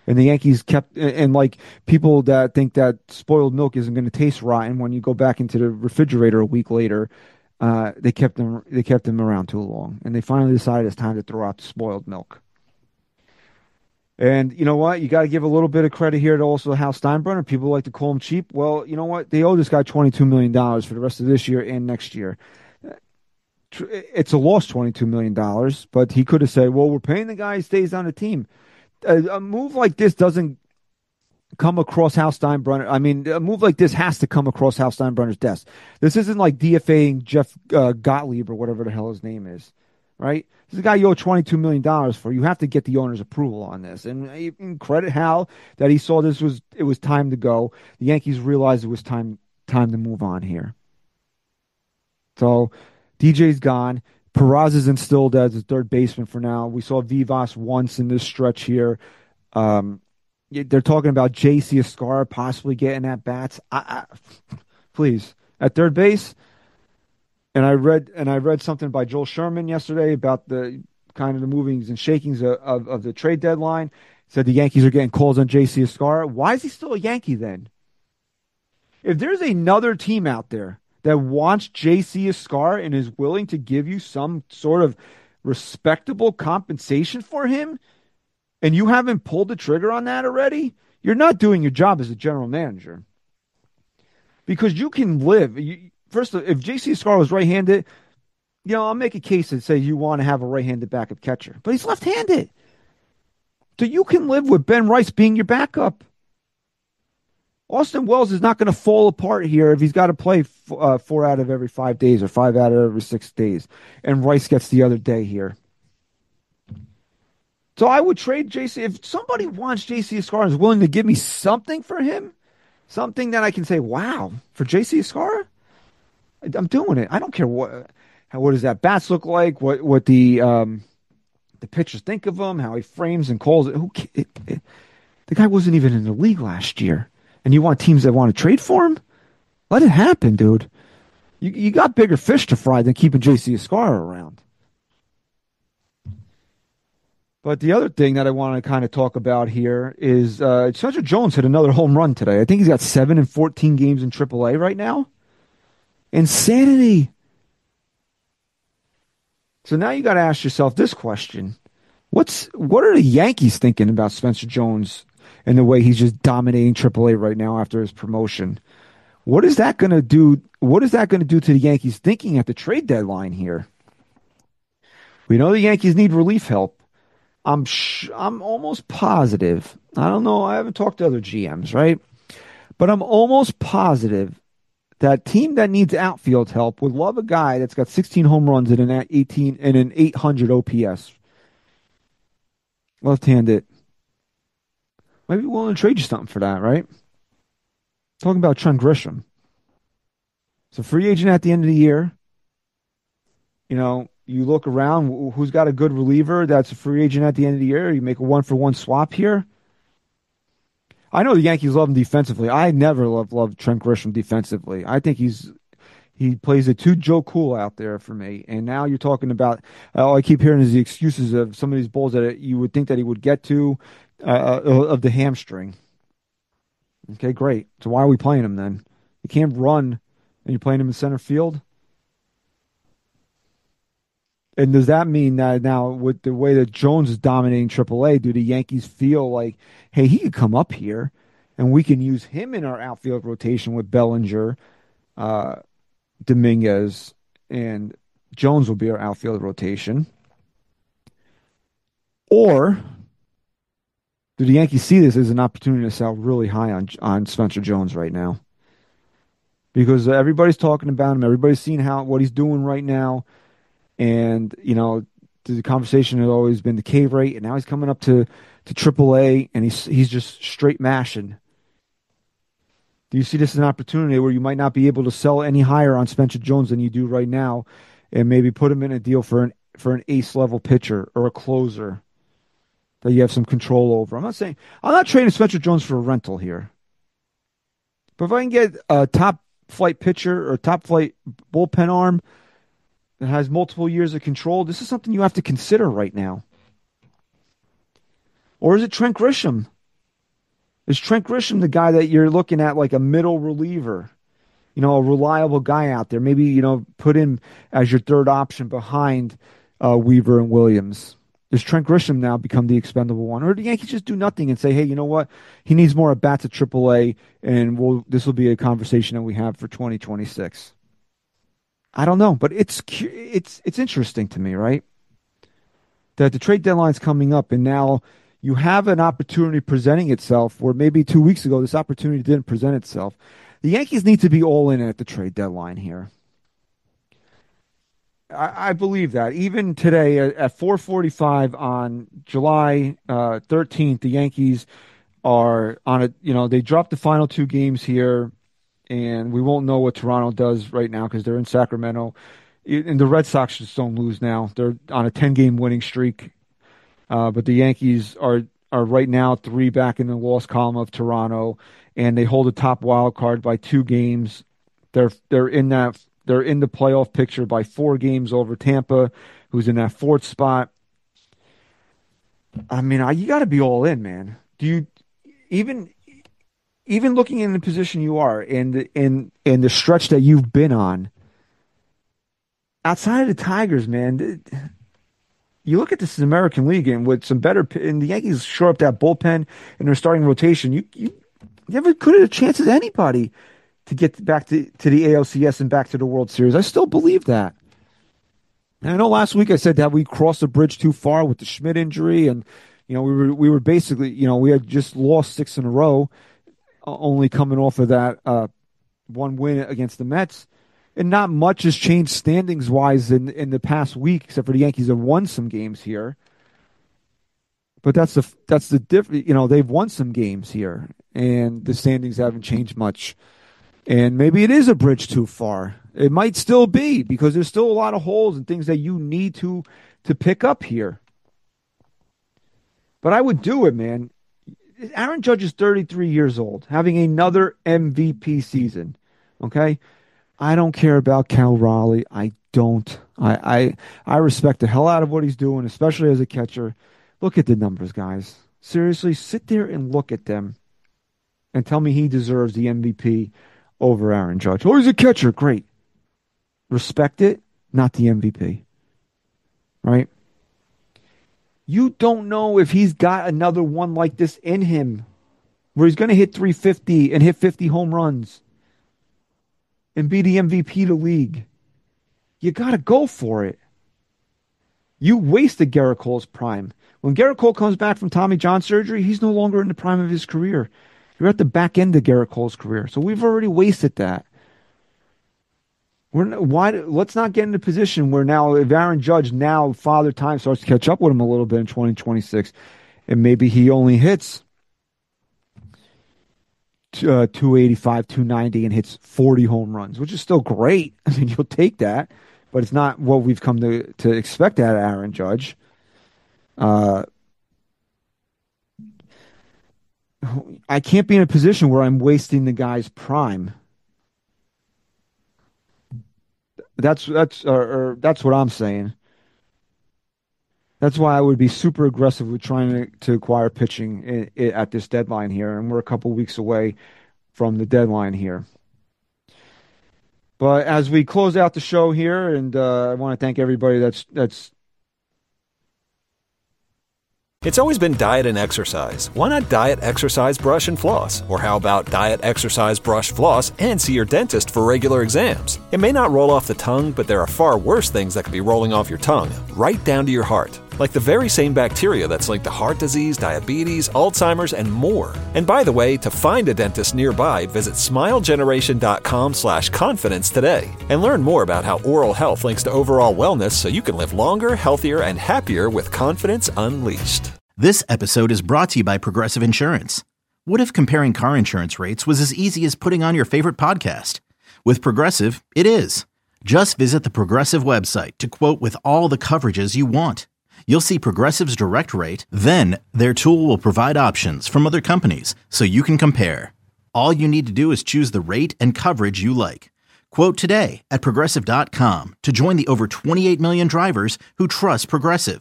And the Yankees kept, and, and like people that think that spoiled milk isn't going to taste rotten when you go back into the refrigerator a week later, uh, they kept them they kept them around too long, and they finally decided it's time to throw out the spoiled milk. And you know what? You got to give a little bit of credit here to also Hal Steinbrenner. People like to call him cheap. Well, you know what? They owe this guy twenty-two million dollars for the rest of this year and next year. It's a loss, twenty-two million dollars, but he could have said, well, we're paying the guy, he stays on the team. A, a move like this doesn't come across Hal Steinbrenner. I mean, a move like this has to come across Hal Steinbrenner's desk. This isn't like DFAing Jeff uh, Gottlieb or whatever the hell his name is, right? This is a guy you owe twenty-two million dollars for. You have to get the owner's approval on this. And you can credit Hal that he saw this was it was time to go. The Yankees realized it was time time to move on here. So D J's gone. Peraza is instilled as a third baseman for now. We saw Vivas once in this stretch here. Um, they're talking about J C Escarra possibly getting at bats. I, I, please, at third base. And I read and I read something by Joel Sherman yesterday about the kind of the movings and shakings of, of, of the trade deadline. Said the Yankees are getting calls on J C Escarra. Why is he still a Yankee then? If there's another team out there that wants J C Escarra and is willing to give you some sort of respectable compensation for him, and you haven't pulled the trigger on that already, you're not doing your job as a general manager. Because you can live. You, first, if J C Escarra was right-handed, you know, I'll make a case and say you want to have a right-handed backup catcher. But he's left-handed. So you can live with Ben Rice being your backup. Austin Wells is not going to fall apart here if he's got to play f- uh, four out of every five days or five out of every six days. And Rice gets the other day here. So I would trade J C. If somebody wants J C Escarra and is willing to give me something for him, something that I can say, wow, for J C Escarra, I'm doing it. I don't care what how, what does that bats look like, what what the um, the pitchers think of him, how he frames and calls it. Who it, it, the guy wasn't even in the league last year. And you want teams that want to trade for him? Let it happen, dude. You you got bigger fish to fry than keeping J C Escarra around. But the other thing that I want to kind of talk about here is uh, Spencer Jones hit another home run today. I think he's got seven and fourteen games in triple A right now. Insanity. So now you got to ask yourself this question. What's what are the Yankees thinking about Spencer Jones and the way he's just dominating triple A right now after his promotion? What is that going to do? What is that going to do to the Yankees thinking at the trade deadline here? We know the Yankees need relief help. I'm sh- I'm almost positive. I don't know. I haven't talked to other G Ms, right? But I'm almost positive that team that needs outfield help would love a guy that's got sixteen home runs and an eighteen and an eight hundred O P S. Left-handed. Maybe willing to trade you something for that, right? Talking about Trent Grisham. It's a free agent at the end of the year. You know, you look around, who's got a good reliever that's a free agent at the end of the year? You make a one-for-one swap here. I know the Yankees love him defensively. I never loved, loved Trent Grisham defensively. I think he's he plays it too Joe Cool out there for me. And now you're talking about, uh, all I keep hearing is the excuses of some of these balls that you would think that he would get to uh, of the hamstring. Okay, great. So why are we playing him then? You can't run and you're playing him in center field? And does that mean that now with the way that Jones is dominating triple A, do the Yankees feel like, hey, he could come up here and we can use him in our outfield rotation with Bellinger, uh, Dominguez, and Jones will be our outfield rotation? Or do the Yankees see this as an opportunity to sell really high on on Spencer Jones right now? Because everybody's talking about him. Everybody's seeing how what he's doing right now. And, you know, the conversation has always been the K rate, and now he's coming up to, to triple A, and he's he's just straight mashing. Do you see this as an opportunity where you might not be able to sell any higher on Spencer Jones than you do right now, and maybe put him in a deal for an for an ace level pitcher or a closer that you have some control over? I'm not saying I'm not trading Spencer Jones for a rental here, but if I can get a top flight pitcher or top flight bullpen arm that has multiple years of control, this is something you have to consider right now. Or is it Trent Grisham? Is Trent Grisham the guy that you're looking at like a middle reliever? You know, a reliable guy out there. Maybe, you know, put him as your third option behind uh, Weaver and Williams. Does Trent Grisham now become the expendable one? Or do the Yankees just do nothing and say, hey, you know what? He needs more at-bats at triple A, and we'll, this will be a conversation that we have for twenty twenty-six. I don't know, but it's it's it's interesting to me, right? That the trade deadline's coming up, and now you have an opportunity presenting itself where maybe two weeks ago this opportunity didn't present itself. The Yankees need to be all in at the trade deadline here. I, I believe that. Even today at, at four forty-five on July uh, thirteenth, the Yankees are on a, you know, they dropped the final two games here, and we won't know what Toronto does right now because they're in Sacramento. And the Red Sox just don't lose now. They're on a ten-game winning streak. Uh, but the Yankees are, are right now three back in the loss column of Toronto, and they hold a top wild card by two games. They're they're in that they're in the playoff picture by four games over Tampa, who's in that fourth spot. I mean, I, you got to be all in, man. Do you even even looking in the position you are and in in the stretch that you've been on? Outside of the Tigers, man, you look at this American League and with some better, and the Yankees shore up that bullpen and their starting rotation. You you never could have a chance as anybody to get back to, to the A L C S and back to the World Series. I still believe that. And I know last week I said that we crossed the bridge too far with the Schmidt injury, and you know we were we were basically you know we had just lost six in a row, only coming off of that uh, one win against the Mets. And not much has changed standings-wise in, in the past week, except for the Yankees have won some games here. But that's the that's the diff. You know, they've won some games here, and the standings haven't changed much. And maybe it is a bridge too far. It might still be because there's still a lot of holes and things that you need to to pick up here. But I would do it, man. Aaron Judge is thirty-three years old, having another M V P season. Okay. I don't care about Cal Raleigh. I don't. I, I I respect the hell out of what he's doing, especially as a catcher. Look at the numbers, guys. Seriously, sit there and look at them and tell me he deserves the M V P over Aaron Judge. Oh, he's a catcher. Great. Respect it, not the M V P. Right? You don't know if he's got another one like this in him where he's going to hit three fifty and hit fifty home runs and be the M V P of the league. You got to go for it. You wasted Gerrit Cole's prime. When Gerrit Cole comes back from Tommy John surgery, he's no longer in the prime of his career. You're at the back end of Gerrit Cole's career. So we've already wasted that. We're not, why? Let's not get in a position where now, if Aaron Judge now, Father Time starts to catch up with him a little bit in twenty twenty-six, and maybe he only hits Uh, two eighty-five, two ninety, and hits forty home runs, which is still great. I mean, you'll take that, but it's not what we've come to, to expect out of Aaron Judge. Uh, I can't be in a position where I'm wasting the guy's prime. That's that's or, or that's what I'm saying. That's why I would be super aggressive with trying to, to acquire pitching in, in, at this deadline here, and we're a couple weeks away from the deadline here. But as we close out the show here, and uh, I want to thank everybody that's that's. It's always been diet and exercise. Why not diet, exercise, brush, and floss? Or how about diet, exercise, brush, floss, and see your dentist for regular exams? It may not roll off the tongue, but there are far worse things that could be rolling off your tongue, right down to your heart. Like the very same bacteria that's linked to heart disease, diabetes, Alzheimer's, and more. And by the way, to find a dentist nearby, visit smilegeneration.com slash confidence today. And learn more about how oral health links to overall wellness so you can live longer, healthier, and happier with confidence unleashed. This episode is brought to you by Progressive Insurance. What if comparing car insurance rates was as easy as putting on your favorite podcast? With Progressive, it is. Just visit the Progressive website to quote with all the coverages you want. You'll see Progressive's direct rate, then their tool will provide options from other companies so you can compare. All you need to do is choose the rate and coverage you like. Quote today at Progressive dot com to join the over twenty-eight million drivers who trust Progressive.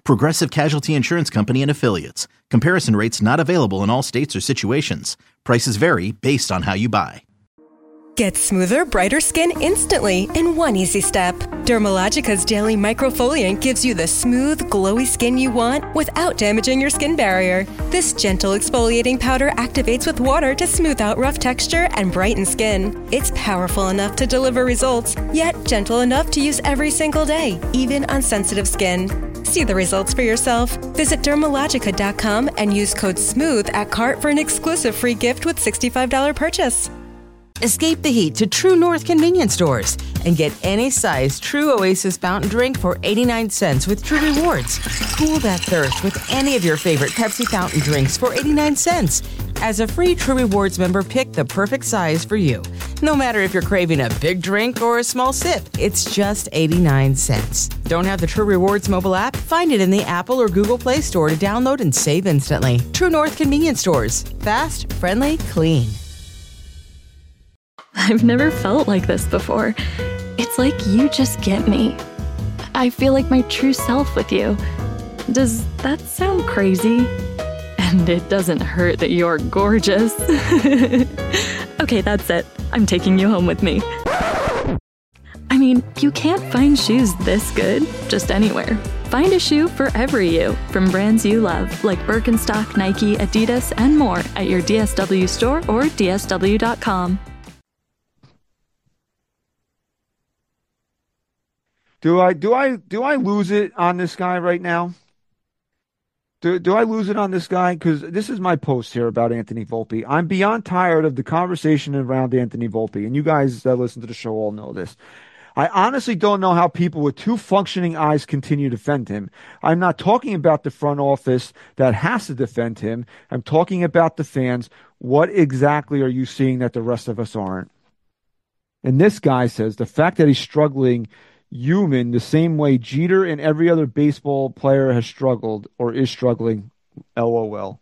Progressive Casualty Insurance Company and Affiliates. Comparison rates not available in all states or situations. Prices vary based on how you buy. Get smoother, brighter skin instantly in one easy step. Dermalogica's Daily Microfoliant gives you the smooth, glowy skin you want without damaging your skin barrier. This gentle exfoliating powder activates with water to smooth out rough texture and brighten skin. It's powerful enough to deliver results, yet gentle enough to use every single day, even on sensitive skin. See the results for yourself. Visit Dermalogica dot com and use code SMOOTH at cart for an exclusive free gift with sixty-five dollars purchase. Escape the heat to True North convenience stores and get any size True Oasis fountain drink for eighty-nine cents with True Rewards. Cool that thirst with any of your favorite Pepsi fountain drinks for eighty-nine cents. As a free True Rewards member, pick the perfect size for you. No matter if you're craving a big drink or a small sip, it's just eighty-nine cents. Don't have the True Rewards mobile app? Find it in the Apple or Google Play Store to download and save instantly. True North convenience stores. Fast, friendly, clean. I've never felt like this before. It's like you just get me. I feel like my true self with you. Does that sound crazy? And it doesn't hurt that you're gorgeous. Okay, that's it. I'm taking you home with me. I mean, you can't find shoes this good just anywhere. Find a shoe for every you, from brands you love, like Birkenstock, Nike, Adidas, and more at your D S W store or D S W dot com. Do I do I do I lose it on this guy right now? Do do I lose it on this guy? Because this is my post here about Anthony Volpe. I'm beyond tired of the conversation around Anthony Volpe, and you guys that listen to the show all know this. I honestly don't know how people with two functioning eyes continue to defend him. I'm not talking about the front office that has to defend him. I'm talking about the fans. What exactly are you seeing that the rest of us aren't? And this guy says the fact that he's struggling human the same way Jeter and every other baseball player has struggled or is struggling. LOL.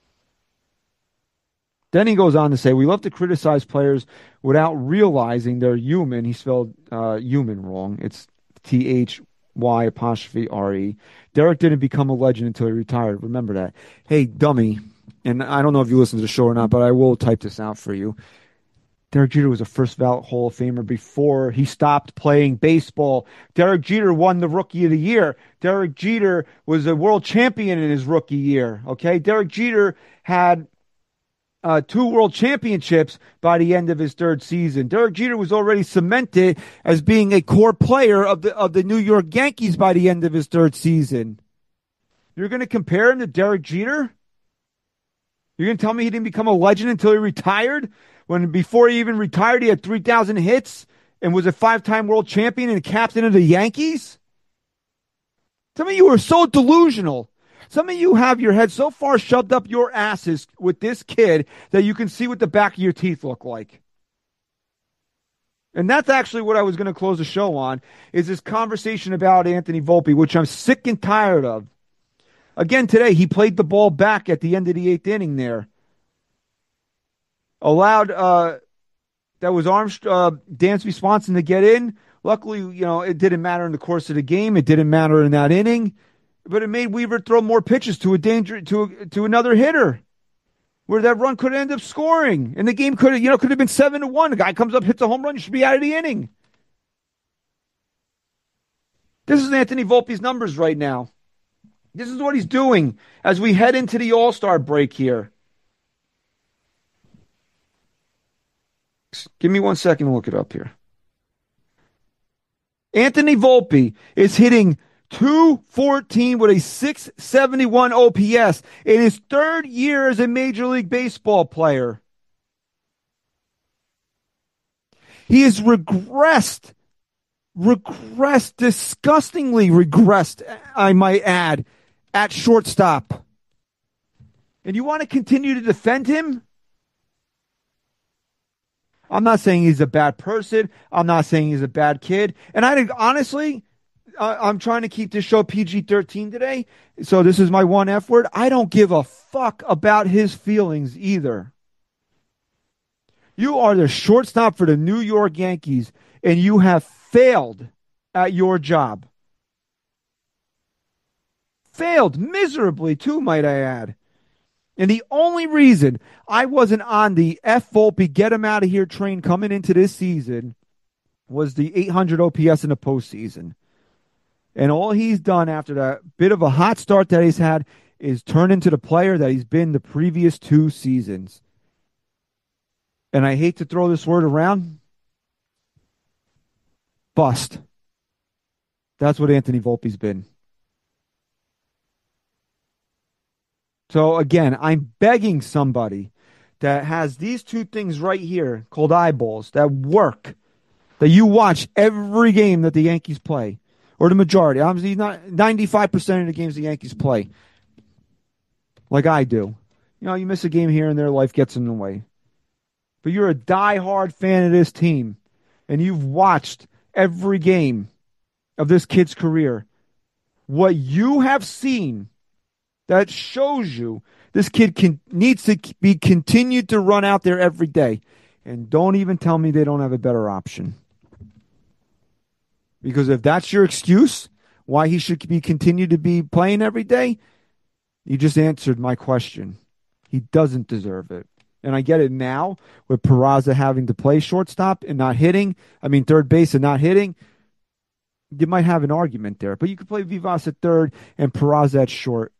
Then he goes on to say, we love to criticize players without realizing they're human. He spelled uh, human wrong. It's T H Y apostrophe R E. Derek didn't become a legend until he retired. Remember that. Hey, dummy. And I don't know if you listen to the show or not, but I will type this out for you. Derek Jeter was a first ballot Hall of Famer before he stopped playing baseball. Derek Jeter won the Rookie of the Year. Derek Jeter was a world champion in his rookie year. Okay, Derek Jeter had uh, two world championships by the end of his third season. Derek Jeter was already cemented as being a core player of the of the New York Yankees by the end of his third season. You're going to compare him to Derek Jeter? You're going to tell me he didn't become a legend until he retired? When before he even retired, he had three thousand hits and was a five-time world champion and a captain of the Yankees? Some of you are so delusional. Some of you have your head so far shoved up your asses with this kid that you can see what the back of your teeth look like. And that's actually what I was going to close the show on, is this conversation about Anthony Volpe, which I'm sick and tired of. Again, today, he played the ball back at the end of the eighth inning there. Allowed, uh, that was Armstrong, uh, Dansby Swanson to get in. Luckily, you know, it didn't matter in the course of the game. It didn't matter in that inning. But it made Weaver throw more pitches to a danger, to a, to another hitter, where that run could end up scoring. And the game could have, you know, could have been seven to one. The guy comes up, hits a home run, you should be out of the inning. This is Anthony Volpe's numbers right now. This is what he's doing as we head into the All-Star break here. Give me one second to look it up here. Anthony Volpe is hitting two fourteen with a six seventy-one O P S in his third year as a Major League Baseball player. He has regressed, regressed, disgustingly regressed, I might add, at shortstop. And you want to continue to defend him? I'm not saying he's a bad person. I'm not saying he's a bad kid. And I think, honestly, uh, I'm trying to keep this show P G thirteen today. So this is my one F word. I don't give a fuck about his feelings either. You are the shortstop for the New York Yankees, and you have failed at your job. Failed miserably, too, might I add. And the only reason I wasn't on the F. Volpe, get him out of here train coming into this season was the eight hundred O P S in the postseason. And all he's done after that bit of a hot start that he's had is turn into the player that he's been the previous two seasons. And I hate to throw this word around. Bust. That's what Anthony Volpe's been. So again, I'm begging somebody that has these two things right here called eyeballs that work, that you watch every game that the Yankees play, or the majority. Obviously, not ninety-five percent of the games the Yankees play, like I do. You know, you miss a game here and there, life gets in the way. But you're a diehard fan of this team, and you've watched every game of this kid's career. What you have seen that shows you this kid can, needs to be continued to run out there every day. And don't even tell me they don't have a better option. Because if that's your excuse why he should be continued to be playing every day, you just answered my question. He doesn't deserve it. And I get it now with Peraza having to play shortstop and not hitting. I mean, third base and not hitting. You might have an argument there. But you could play Vivas at third and Peraza at short.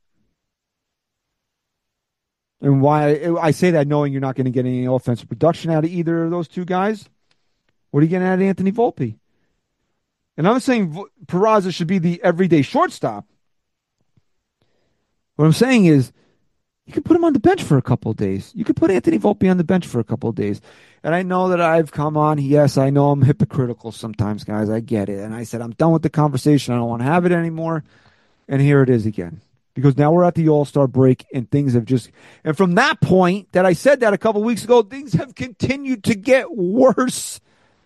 And why I say that knowing you're not going to get any offensive production out of either of those two guys. What are you getting out of Anthony Volpe? And I'm saying Peraza should be the everyday shortstop. What I'm saying is you could put him on the bench for a couple of days. You could put Anthony Volpe on the bench for a couple of days. And I know that I've come on. Yes, I know I'm hypocritical sometimes, guys. I get it. And I said, I'm done with the conversation. I don't want to have it anymore. And here it is again. Because now we're at the All-Star break and things have just... And from that point that I said that a couple of weeks ago, things have continued to get worse.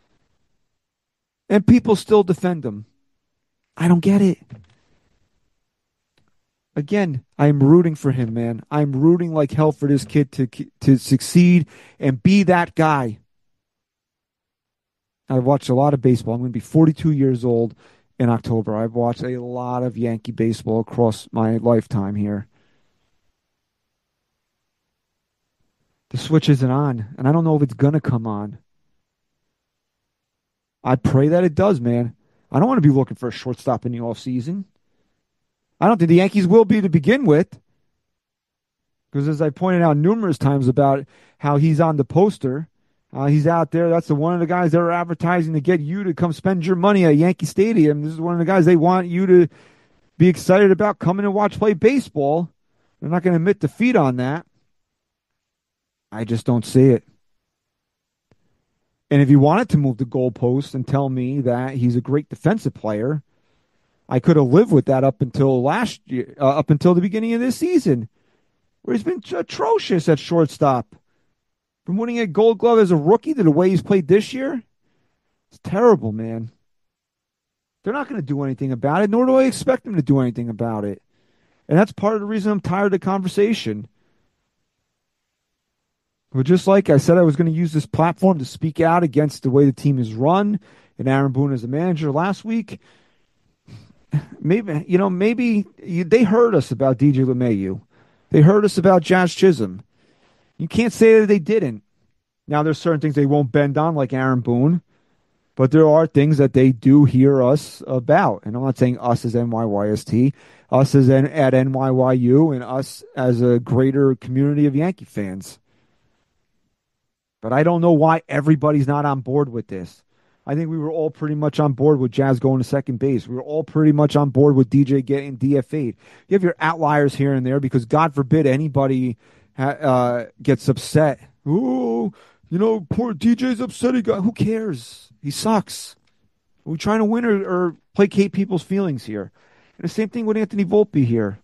And people still defend him. I don't get it. Again, I'm rooting for him, man. I'm rooting like hell for this kid to to succeed and be that guy. I've watched a lot of baseball. I'm going to be forty-two years old in October. I've watched a lot of Yankee baseball across my lifetime here. The switch isn't on, and I don't know if it's going to come on. I pray that it does, man. I don't want to be looking for a shortstop in the offseason. I don't think the Yankees will be to begin with. Because as I pointed out numerous times about how he's on the poster, uh, he's out there. That's the one of the guys that are advertising to get you to come spend your money at Yankee Stadium. This is one of the guys they want you to be excited about coming and watch play baseball. They're not going to admit defeat on that. I just don't see it. And if you wanted to move the goalpost and tell me that he's a great defensive player, I could have lived with that up until last year, uh, up until the beginning of this season, where he's been atrocious at shortstop. From winning a Gold Glove as a rookie to the way he's played this year, it's terrible, man. They're not going to do anything about it, nor do I expect them to do anything about it. And that's part of the reason I'm tired of the conversation. But just like I said I was going to use this platform to speak out against the way the team is run and Aaron Boone as a manager last week, maybe, you know, maybe you, they heard us about D J LeMahieu. They heard us about Jazz Chisholm. You can't say that they didn't. Now, there's certain things they won't bend on, like Aaron Boone, but there are things that they do hear us about. And I'm not saying us as N Y Y S T, us as N- at N Y Y U, and us as a greater community of Yankee fans. But I don't know why everybody's not on board with this. I think we were all pretty much on board with Jazz going to second base. We were all pretty much on board with D J getting D F A'd. You have your outliers here and there because God forbid anybody ha- uh, gets upset. Ooh, you know, poor D J's upset. He got, who cares? He sucks. Are we trying to win or, or placate people's feelings here? And the same thing with Anthony Volpe here.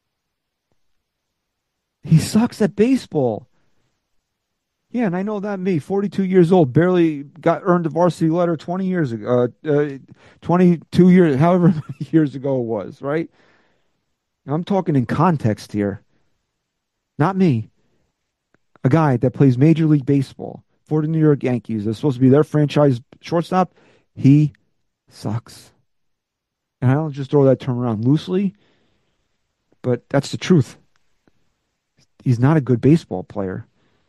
He sucks at baseball. Yeah, and I know that me, forty-two years old, barely got earned a varsity letter twenty years ago, uh, uh, twenty-two years, however many years ago it was, right? I'm talking in context here. Not me. A guy that plays Major League Baseball for the New York Yankees. That's supposed to be their franchise shortstop. He sucks. And I don't just throw that term around loosely. but that's the truth. He's not a good baseball player.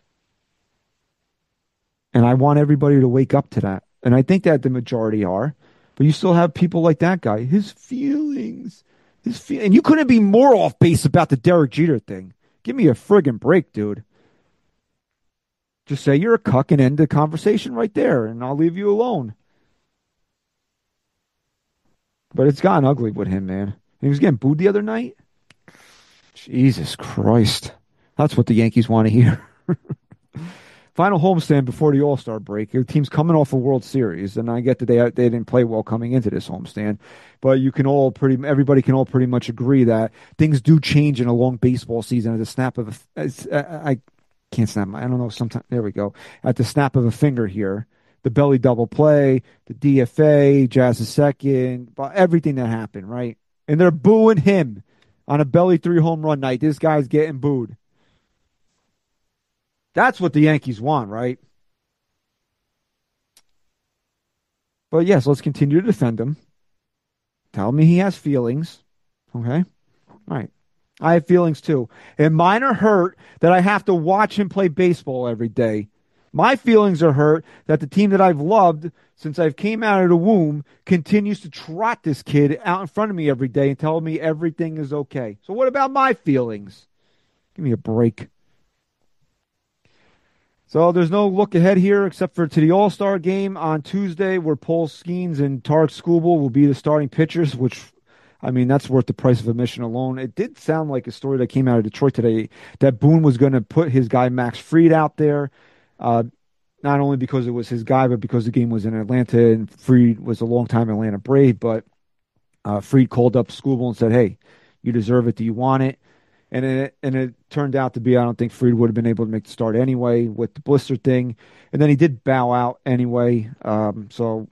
And I want everybody to wake up to that. And I think that the majority are. But you still have people like that guy. His feelings. His fe- and you couldn't be more off base about the Derek Jeter thing. Give me a friggin' break, dude. Just say you're a cuck and end the conversation right there, and I'll leave you alone. But it's gotten ugly with him, man. He was getting booed the other night. Jesus Christ. That's what the Yankees want to hear. Final homestand before the All-Star break. Your team's coming off a World Series, and I get that they they didn't play well coming into this homestand, but you can all pretty everybody can all pretty much agree that things do change in a long baseball season at the snap of a I can't snap my I don't know sometimes there we go at the snap of a finger here. The belly double play, the D F A, Jazz's second, everything that happened, right? And they're booing him on a belly three home run night. This guy's getting booed. That's what the Yankees want, right? But yes, let's continue to defend him. Tell me he has feelings. Okay? All right. I have feelings too. And mine are hurt that I have to watch him play baseball every day. My feelings are hurt that the team that I've loved since I've came out of the womb continues to trot this kid out in front of me every day and tell me everything is okay. So what about my feelings? Give me a break. So there's no look ahead here except for to the All-Star game on Tuesday where Paul Skeens and Tarek Skubal will be the starting pitchers, which, I mean, that's worth the price of admission alone. It did sound like a story that came out of Detroit today that Boone was going to put his guy Max Fried out there, uh, not only because it was his guy, but because the game was in Atlanta and Fried was a long-time Atlanta Brave. But uh, Fried called up Skubal and said, hey, you deserve it. Do you want it? And it, and it turned out to be, I don't think Fried would have been able to make the start anyway with the blister thing. And then he did bow out anyway. Um, so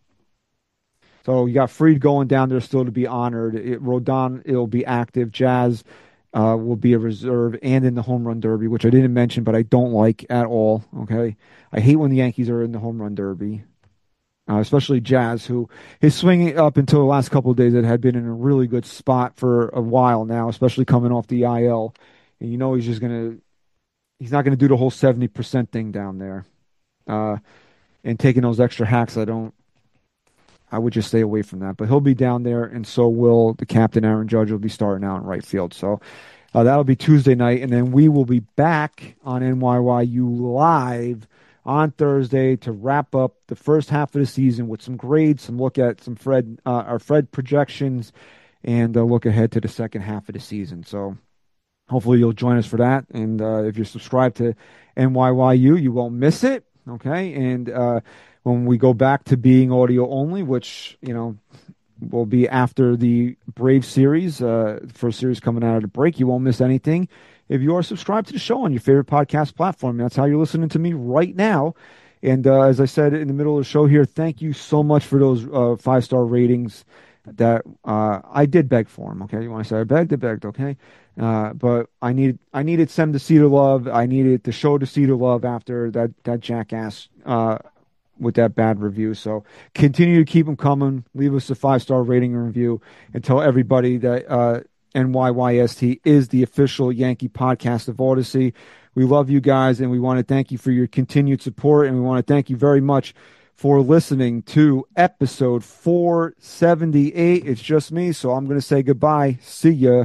so you got Fried going down there still to be honored. It, Rodon, it'll be active. Jazz uh, will be a reserve and in the home run derby, which I didn't mention, but I don't like at all. Okay, I hate when the Yankees are in the home run derby. Uh, especially Jazz, who his swing up until the last couple of days that had been in a really good spot for a while now, especially coming off the I L. And you know he's just going to – he's not going to do the whole seventy percent thing down there. Uh, and taking those extra hacks, I don't – I would just stay away from that. But he'll be down there, and so will the captain, Aaron Judge, will be starting out in right field. So uh, that'll be Tuesday night, and then we will be back on N Y Y U Live on Thursday to wrap up the first half of the season with some grades, some look at some Fred, uh, our Fred projections, and a look ahead to the second half of the season. So hopefully you'll join us for that. And uh, if you're subscribed to N Y Y U, you won't miss it. Okay. And uh, when we go back to being audio only, which, you know, will be after the Brave series, uh, first series coming out of the break, you won't miss anything if you are subscribed to the show on your favorite podcast platform. That's how you're listening to me right now. And uh, as I said in the middle of the show here, thank you so much for those uh, five-star ratings that uh, I did beg for them. Okay, you want to say I begged? I begged, okay? Uh, but I needed I needed Sem to see the love. I needed the show to see the love after that, that jackass uh, with that bad review. So continue to keep them coming. Leave us a five-star rating and review and tell everybody that uh, N Y Y S T is the official Yankee podcast of Odyssey. We love you guys, and we want to thank you for your continued support, and we want to thank you very much for listening to episode four seventy-eight. It's just me, so I'm going to say goodbye. See ya.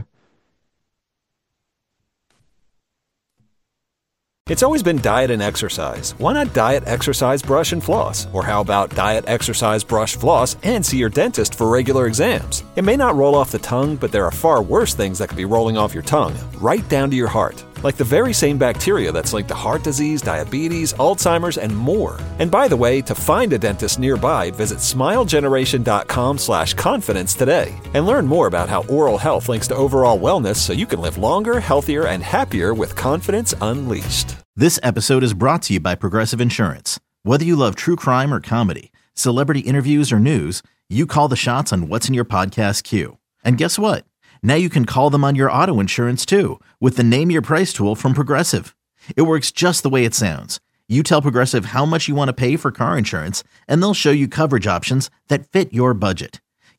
It's always been diet and exercise. Why not diet, exercise, brush, and floss? Or how about diet, exercise, brush, floss, and see your dentist for regular exams? It may not roll off the tongue, but there are far worse things that could be rolling off your tongue, right down to your heart. Like the very same bacteria that's linked to heart disease, diabetes, Alzheimer's, and more. And by the way, to find a dentist nearby, visit smilegeneration.com slash confidence today. And learn more about how oral health links to overall wellness so you can live longer, healthier, and happier with confidence unleashed. This episode is brought to you by Progressive Insurance. Whether you love true crime or comedy, celebrity interviews or news, you call the shots on what's in your podcast queue. And guess what? Now you can call them on your auto insurance too with the Name Your Price tool from Progressive. It works just the way it sounds. You tell Progressive how much you want to pay for car insurance, and they'll show you coverage options that fit your budget.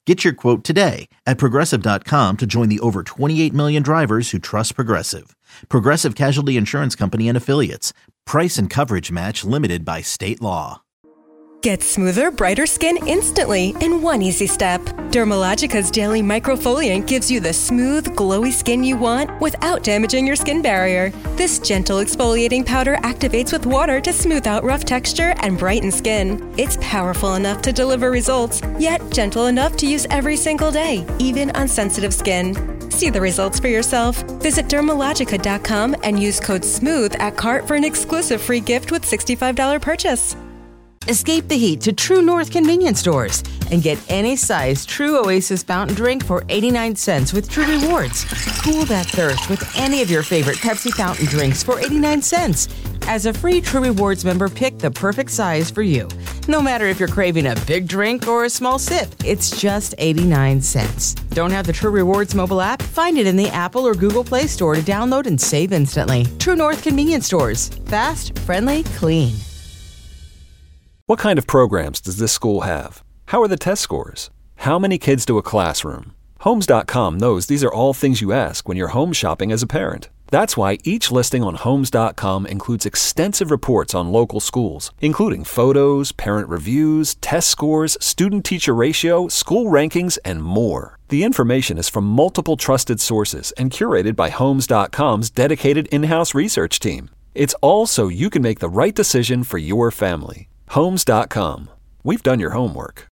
Get your quote today at Progressive dot com to join the over twenty-eight million drivers who trust Progressive. Progressive Casualty Insurance Company and Affiliates. Price and coverage match limited by state law. Get smoother, brighter skin instantly in one easy step. Dermalogica's Daily Microfoliant gives you the smooth, glowy skin you want without damaging your skin barrier. This gentle exfoliating powder activates with water to smooth out rough texture and brighten skin. It's powerful enough to deliver results, yet gentle enough to use every single day, even on sensitive skin. See the results for yourself. Visit Dermalogica dot com and use code SMOOTH at cart for an exclusive free gift with sixty-five dollars purchase. Escape the heat to True North convenience stores and get any size True Oasis fountain drink for eighty-nine cents with True Rewards. Cool that thirst with any of your favorite Pepsi fountain drinks for eighty-nine cents. As a free True Rewards member, pick the perfect size for you. No matter if you're craving a big drink or a small sip, it's just eighty-nine cents. Don't have the True Rewards mobile app? Find it in the Apple or Google Play Store to download and save instantly. True North convenience stores. Fast, friendly, clean. What kind of programs does this school have? How are the test scores? How many kids do a classroom? Homes dot com knows these are all things you ask when you're home shopping as a parent. That's why each listing on Homes dot com includes extensive reports on local schools, including photos, parent reviews, test scores, student-teacher ratio, school rankings, and more. The information is from multiple trusted sources and curated by Homes dot com's dedicated in-house research team. It's all so you can make the right decision for your family. Homes dot com. We've done your homework.